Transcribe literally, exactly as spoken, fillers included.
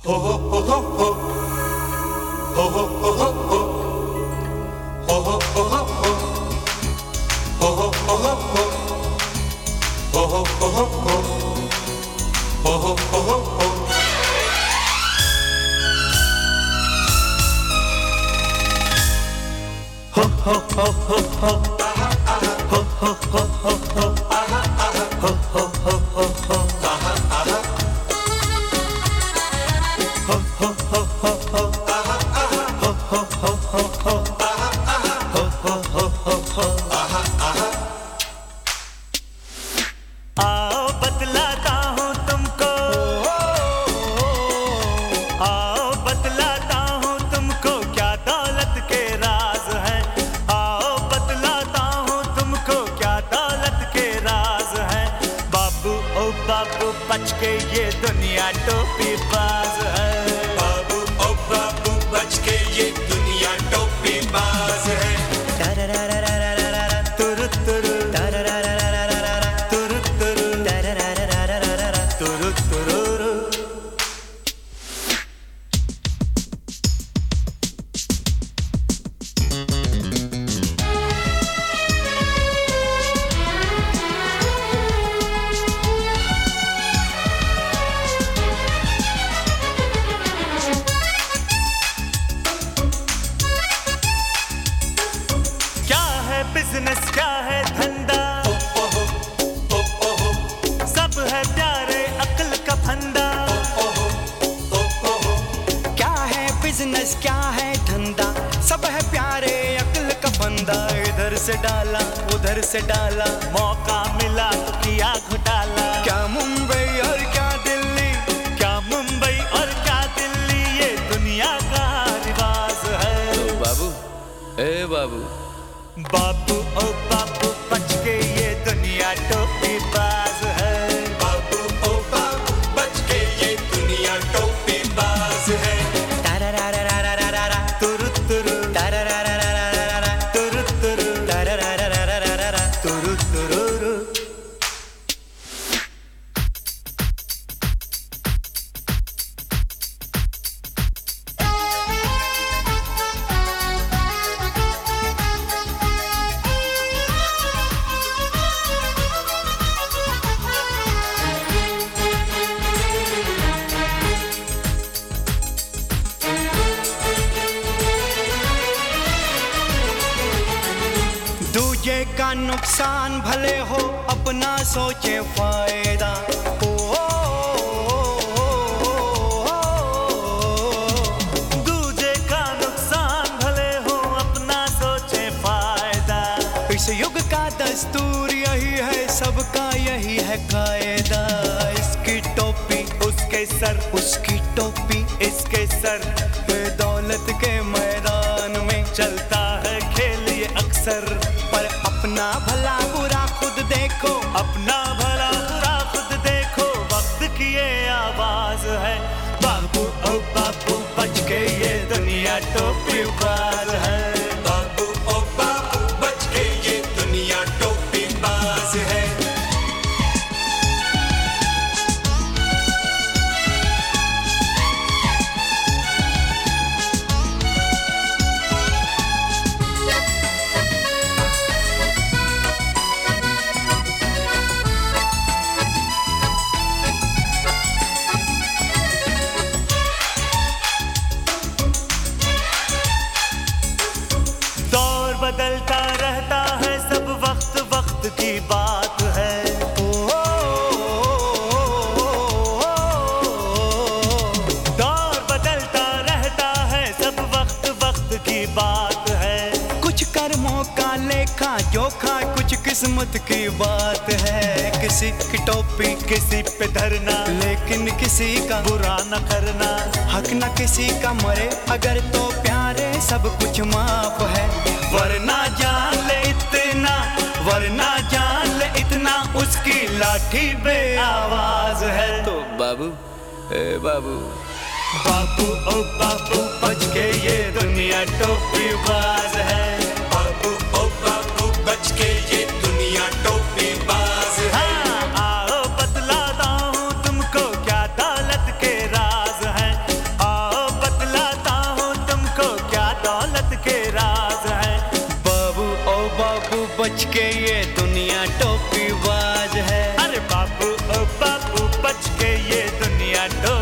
बच के ये दुनिया टोपी बाज है। बाबू ओ बाबू बच के ये दुनिया टोपी बाज है। तुरु तुरु तुरु तुरु तुरु तुरु। बिजनेस क्या है धंधा, सब है प्यारे अक्ल का फंदा। क्या है बिजनेस क्या है धंधा, सब है प्यारे अक्ल का फंदा। इधर से डाला उधर से डाला, मौका मिला तो किया घोटाला। क्या मुंबई और क्या दिल्ली, क्या मुंबई और क्या दिल्ली, ये दुनिया का रिवाज है। तो बाबू ए बाबू बाबू ओ बाबू बच के ये दुनिया टोपी बाज है। बाबू ओ बाबू बच के ये दुनिया टोपी बाज है। तुरु तुरु तुरु तुरु तुरु तुरु। दूजे का नुकसान भले हो, अपना सोचे फायदा। ओ, ओ, ओ, ओ, दूजे का नुकसान भले हो, अपना सोचे फायदा। इस युग का दस्तूर यही है, सबका यही है कायदा। इसकी टोपी उसके सर, उसकी टोपी इसके सर, दौलत के मैदान में चलता है खेल ये अक्सर। पर अपना भला बुरा खुद देखो, अपना भला बुरा खुद देखो, वक्त की ये आवाज है। बाबू ओ बाबू बच के ये दुनिया टोपी बाज है। बाबू ओ बाबू बच के ये दुनिया टोपी बाज है। दौर बदलता रहता है, सब वक्त वक्त की बात है। ओ, ओ, ओ, दौर बदलता रहता है, सब वक्त वक्त की बात है। कुछ कर्मों का लेखा जोखा, कुछ किस्मत की बात है। किसी की टोपी किसी पे धरना, लेकिन किसी का बुरा न करना। हक न किसी का मरे अगर, तो प्यारे सब कुछ माफ है। वरना जान ले इतना, वरना जान ले इतना, उसकी लाठी बे आवाज है। तो बाबू ए बाबू बाबू ओ बाबू बच के ये दुनिया टोपी बाज है। बाबू ओ बाबू बच के ये दुनिया टोपी बाज है। हाँ, आओ बतलाता हूँ तुमको क्या दौलत के राज है। बच के ये दुनिया टोपी बाज है। अरे बाबू ओ बाबू बच के ये दुनिया टोपी